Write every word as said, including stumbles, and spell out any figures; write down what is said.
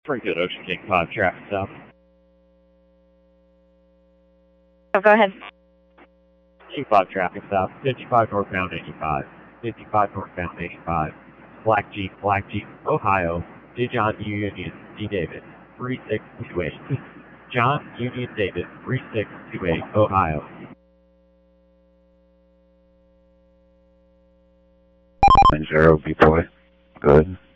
Pretty good, Ocean King five, traffic south. Oh, go ahead. King five, traffic south, fifty-five northbound eighty-five, fifty-five northbound eighty-five, Black Jeep, Black Jeep, Ohio, D. John Union, D. David, three six two eight, John Union David, three six two eight, Ohio. Zero, B boy. Good.